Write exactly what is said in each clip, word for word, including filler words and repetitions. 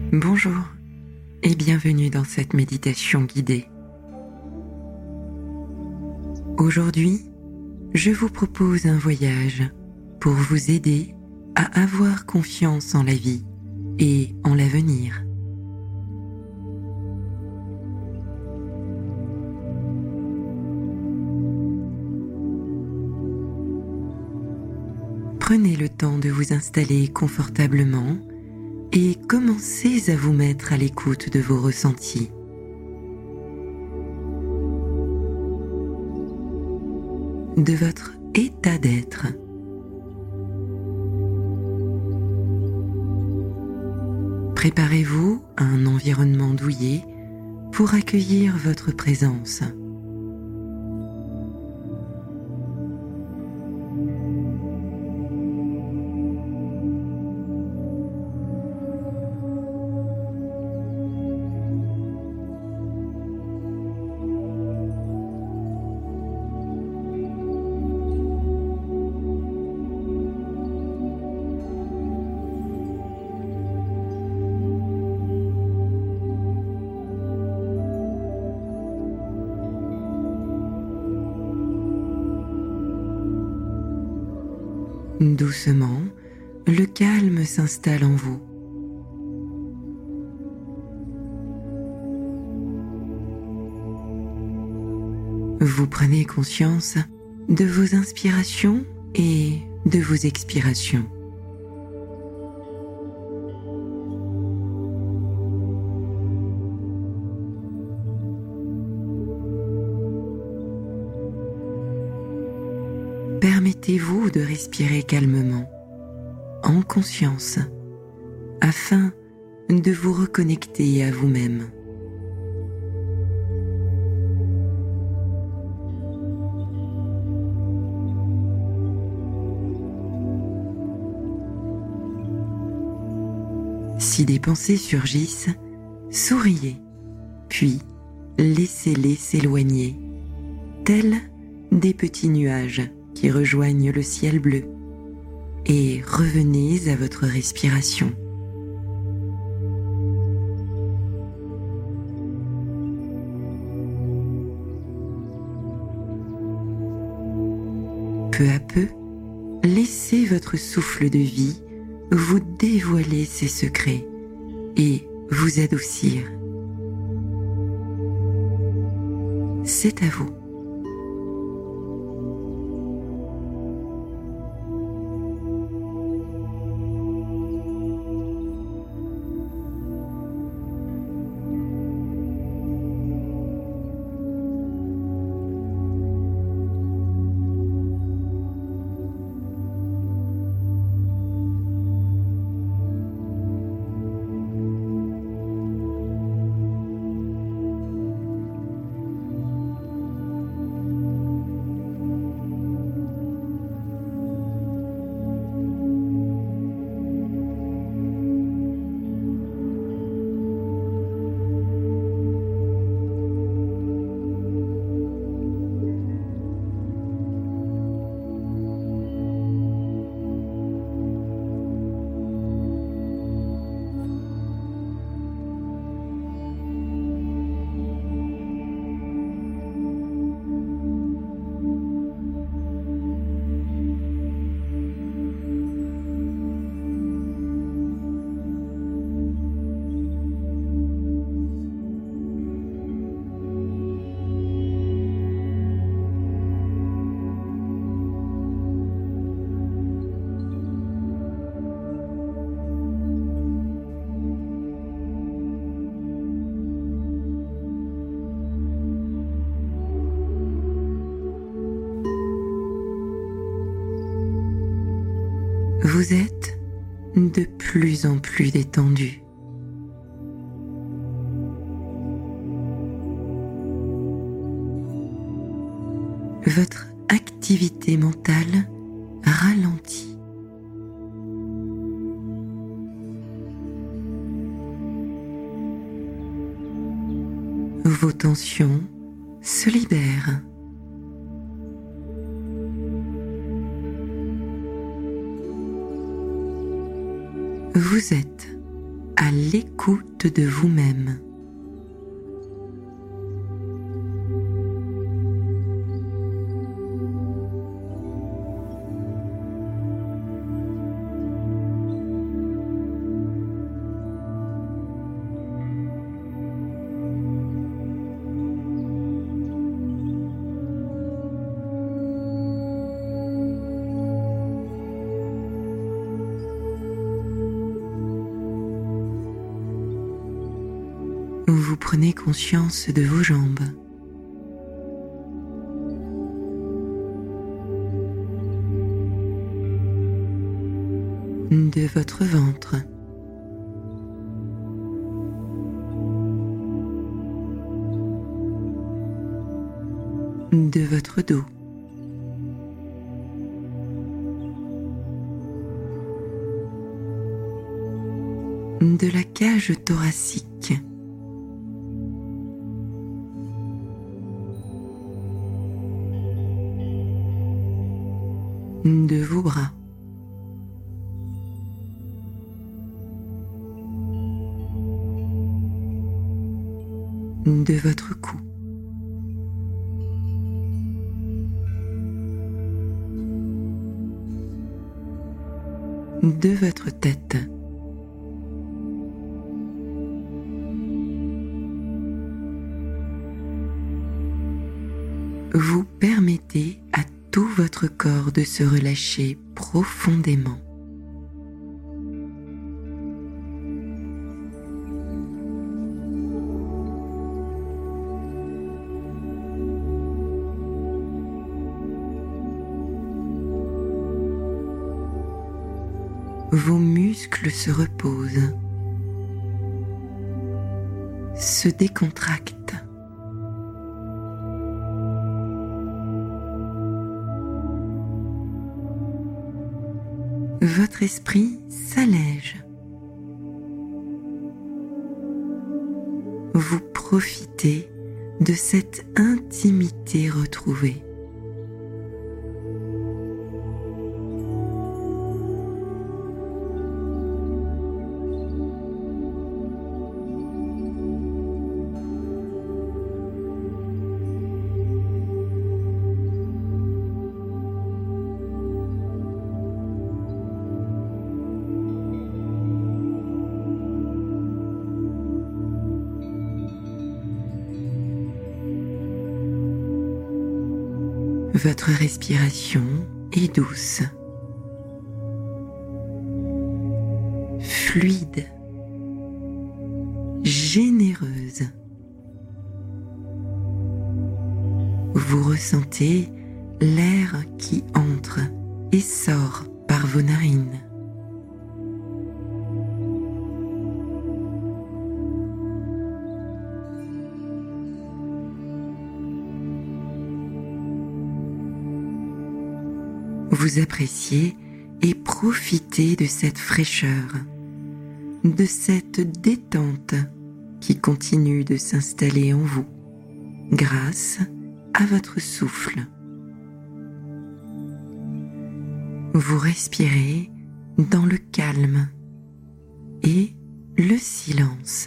Bonjour et bienvenue dans cette méditation guidée. Aujourd'hui, je vous propose un voyage pour vous aider à avoir confiance en la vie et en l'avenir. Prenez le temps de vous installer confortablement et commencez à vous mettre à l'écoute de vos ressentis. De votre état d'être. Préparez-vous à un environnement douillet pour accueillir votre présence. Doucement, le calme s'installe en vous. Vous prenez conscience de vos inspirations et de vos expirations. Permettez-vous de respirer calmement, en conscience, afin de vous reconnecter à vous-même. Si des pensées surgissent, souriez, puis laissez-les s'éloigner, tels des petits nuages qui rejoignent le ciel bleu, et revenez à votre respiration. Peu à peu, laissez votre souffle de vie vous dévoiler ses secrets et vous adoucir. C'est à vous. Vous êtes de plus en plus détendu. Votre activité mentale ralentit. Vos tensions se libèrent. Vous êtes à l'écoute de vous-même. Vous prenez conscience de vos jambes, de votre ventre, de votre dos, de la cage thoracique, de vos bras, de votre cou, de votre tête, vous permettez à tout votre corps de se relâcher profondément. Vos muscles se reposent, se décontractent. Votre esprit s'allège. Vous profitez de cette intimité retrouvée. Votre respiration est douce, fluide, généreuse. Vous ressentez l'air qui entre et sort par vos narines. Vous appréciez et profitez de cette fraîcheur, de cette détente qui continue de s'installer en vous grâce à votre souffle. Vous respirez dans le calme et le silence.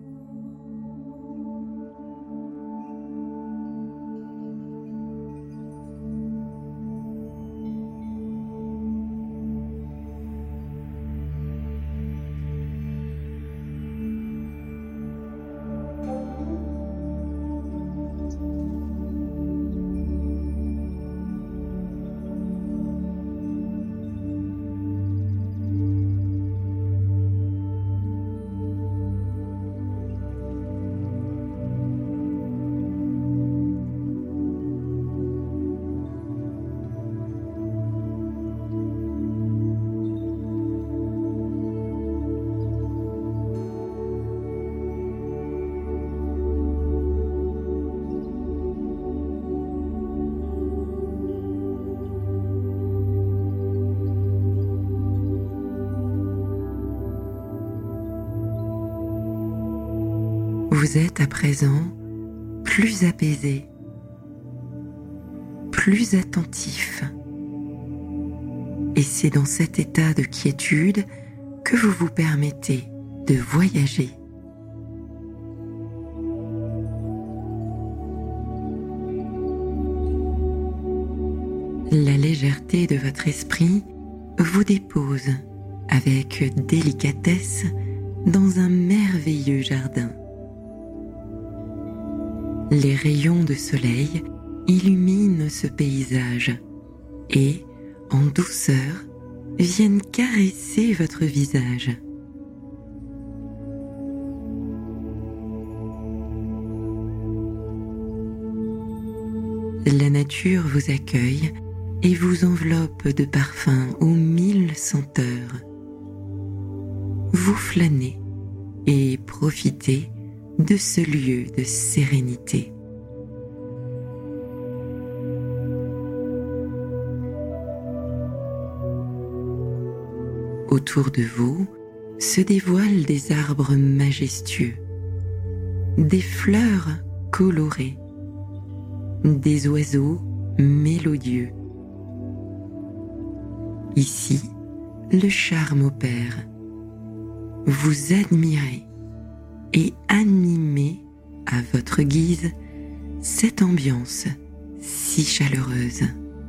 Vous êtes à présent plus apaisé, plus attentif. Et c'est dans cet état de quiétude que vous vous permettez de voyager. La légèreté de votre esprit vous dépose avec délicatesse dans un merveilleux jardin. Les rayons de soleil illuminent ce paysage et, en douceur, viennent caresser votre visage. La nature vous accueille et vous enveloppe de parfums aux mille senteurs. Vous flânez et profitez de ce lieu de sérénité. Autour de vous se dévoilent des arbres majestueux, des fleurs colorées, des oiseaux mélodieux. Ici, le charme opère. Vous admirez et animez à votre guise cette ambiance si chaleureuse.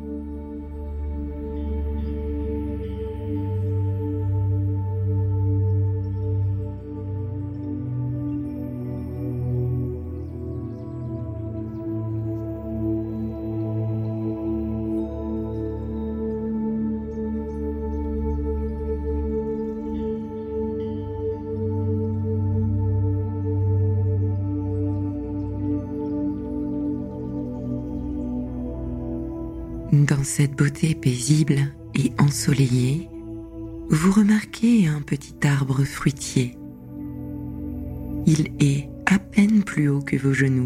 Dans cette beauté paisible et ensoleillée, vous remarquez un petit arbre fruitier. Il est à peine plus haut que vos genoux.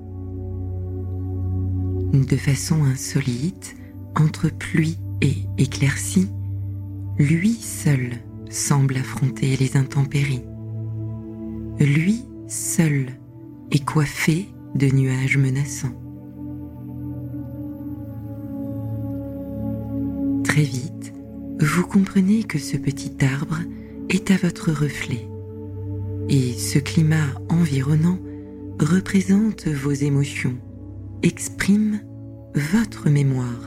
De façon insolite, entre pluie et éclaircie, lui seul semble affronter les intempéries. Lui seul est coiffé de nuages menaçants. Très vite, vous comprenez que ce petit arbre est à votre reflet et ce climat environnant représente vos émotions, exprime votre mémoire.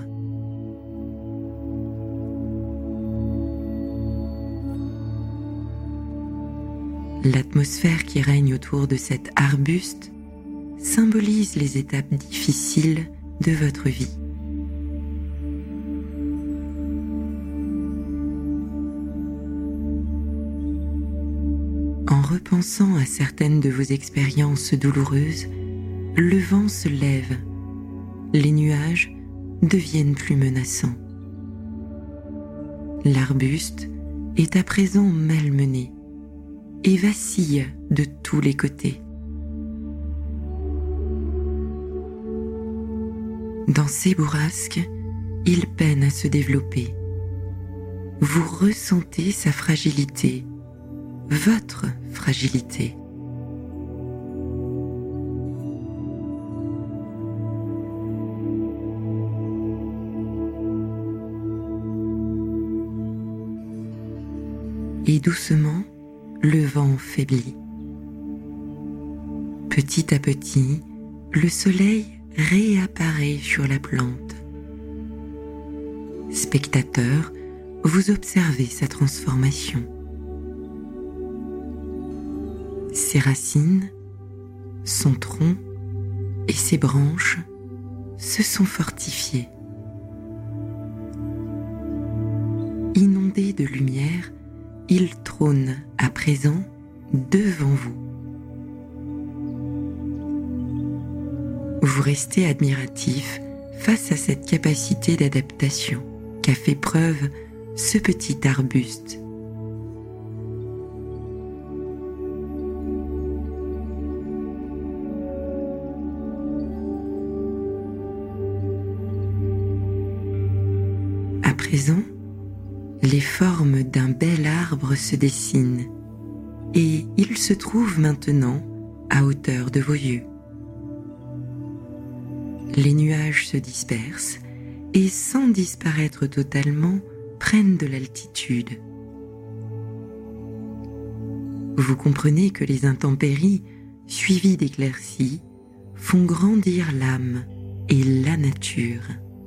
L'atmosphère qui règne autour de cet arbuste symbolise les étapes difficiles de votre vie. En repensant à certaines de vos expériences douloureuses, le vent se lève, les nuages deviennent plus menaçants. L'arbuste est à présent malmené et vacille de tous les côtés. Dans ces bourrasques, il peine à se développer. Vous ressentez sa fragilité, votre fragilité. Et doucement, le vent faiblit. Petit à petit, le soleil réapparaît sur la plante. Spectateur, vous observez sa transformation. Ses racines, son tronc et ses branches se sont fortifiées. Inondé de lumière, il trône à présent devant vous. Vous restez admiratif face à cette capacité d'adaptation qu'a fait preuve ce petit arbuste. À présent, les formes d'un bel arbre se dessinent et il se trouve maintenant à hauteur de vos yeux. Les nuages se dispersent et sans disparaître totalement prennent de l'altitude. Vous comprenez que les intempéries, suivies d'éclaircies, font grandir l'âme et la nature.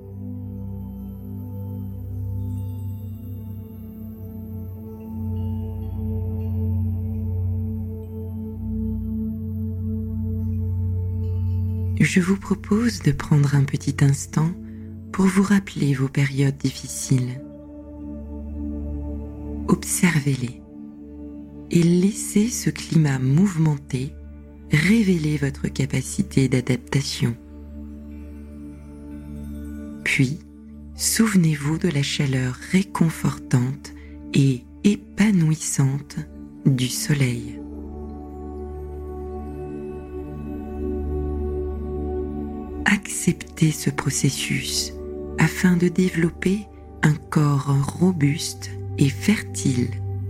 Je vous propose de prendre un petit instant pour vous rappeler vos périodes difficiles. Observez-les et laissez ce climat mouvementé révéler votre capacité d'adaptation. Puis, souvenez-vous de la chaleur réconfortante et épanouissante du soleil. Acceptez ce processus afin de développer un corps robuste et fertile.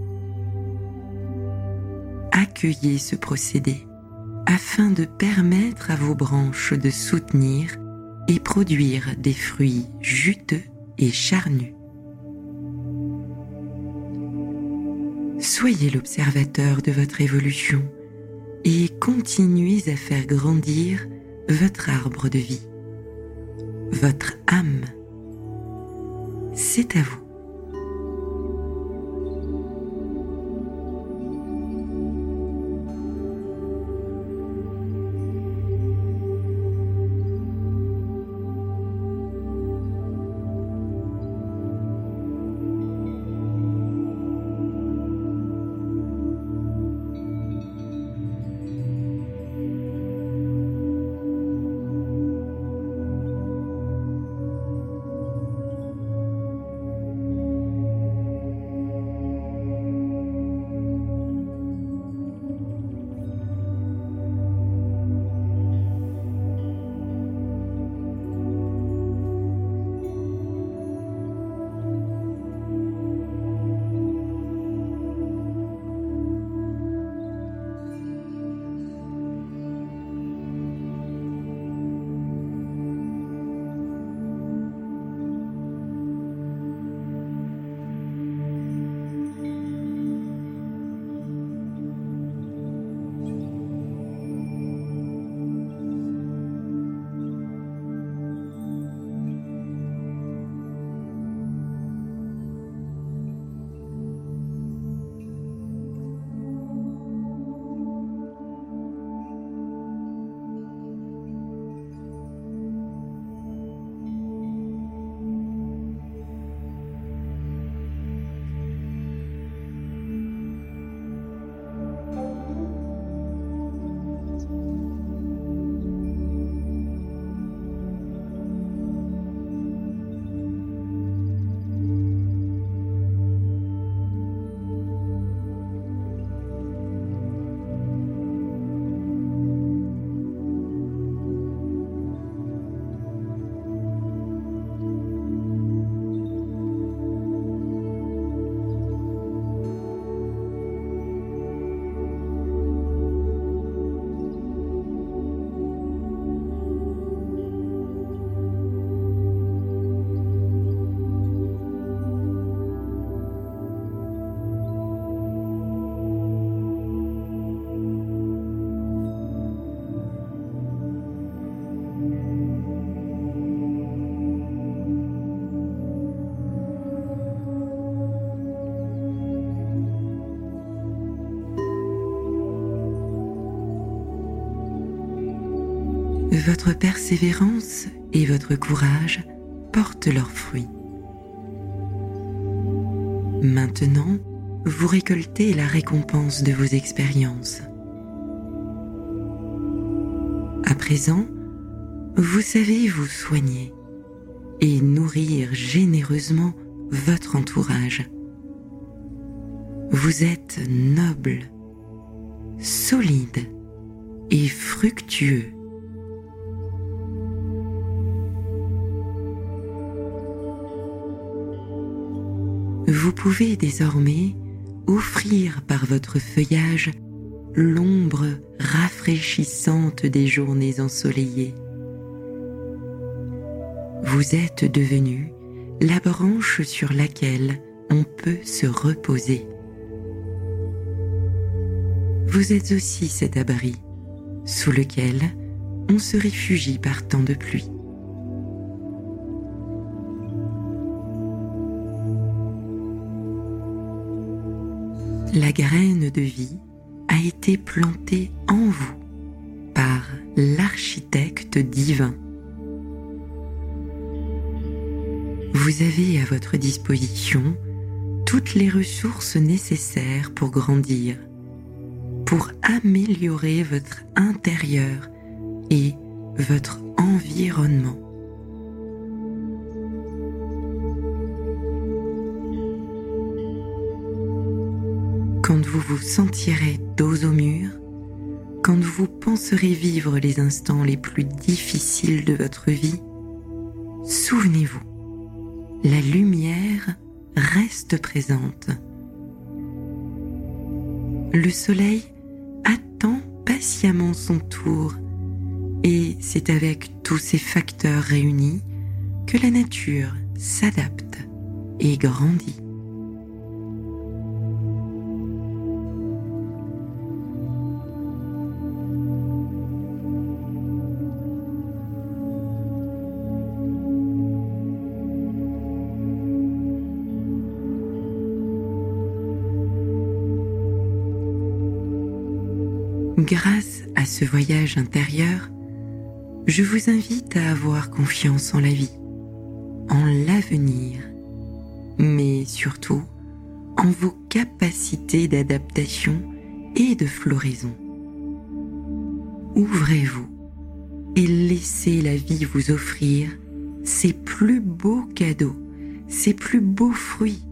Accueillez ce procédé afin de permettre à vos branches de soutenir et produire des fruits juteux et charnus. Soyez l'observateur de votre évolution et continuez à faire grandir votre arbre de vie, votre âme. C'est à vous. Votre persévérance et votre courage portent leurs fruits. Maintenant, vous récoltez la récompense de vos expériences. À présent, vous savez vous soigner et nourrir généreusement votre entourage. Vous êtes noble, solide et fructueux. Vous pouvez désormais offrir par votre feuillage l'ombre rafraîchissante des journées ensoleillées. Vous êtes devenu la branche sur laquelle on peut se reposer. vous êtes aussi cet abri sous lequel on se réfugie par temps de pluie. La graine de vie a été plantée en vous par l'architecte divin. Vous avez à votre disposition toutes les ressources nécessaires pour grandir, pour améliorer votre intérieur et votre environnement. Quand vous vous sentirez dos au mur, quand vous penserez vivre les instants les plus difficiles de votre vie, souvenez-vous, la lumière reste présente. Le soleil attend patiemment son tour et c'est avec tous ces facteurs réunis que la nature s'adapte et grandit. Grâce à ce voyage intérieur, je vous invite à avoir confiance en la vie, en l'avenir, mais surtout en vos capacités d'adaptation et de floraison. Ouvrez-vous et laissez la vie vous offrir ses plus beaux cadeaux, ses plus beaux fruits.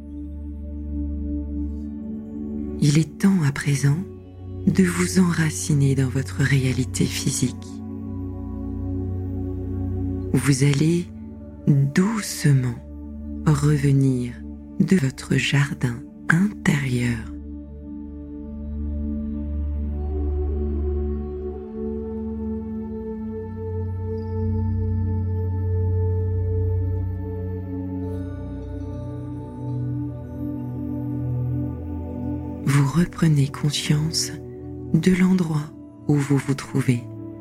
Il est temps à présent de vous enraciner dans votre réalité physique. Vous allez doucement revenir de votre jardin intérieur. Vous reprenez conscience de l'endroit où vous vous trouvez.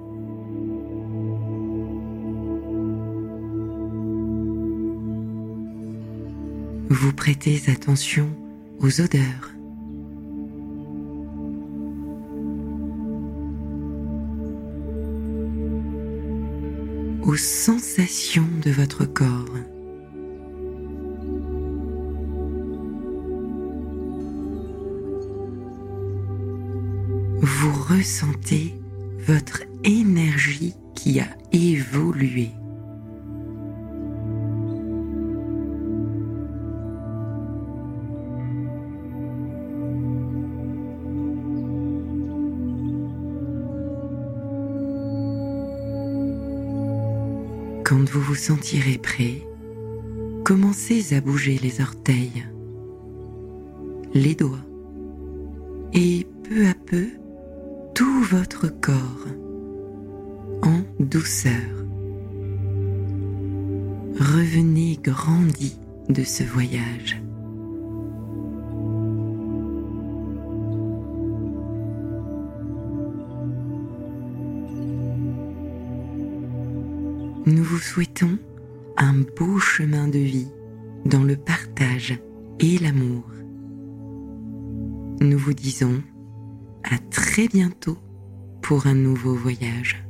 Vous prêtez attention aux odeurs. Aux sensations de votre corps. Vous ressentez votre énergie qui a évolué. Quand vous vous sentirez prêt, commencez à bouger les orteils, les doigts et peu à peu tout votre corps en douceur. Revenez grandi de ce voyage. Nous vous souhaitons un beau chemin de vie dans le partage et l'amour. Nous vous disons à très bientôt pour un nouveau voyage.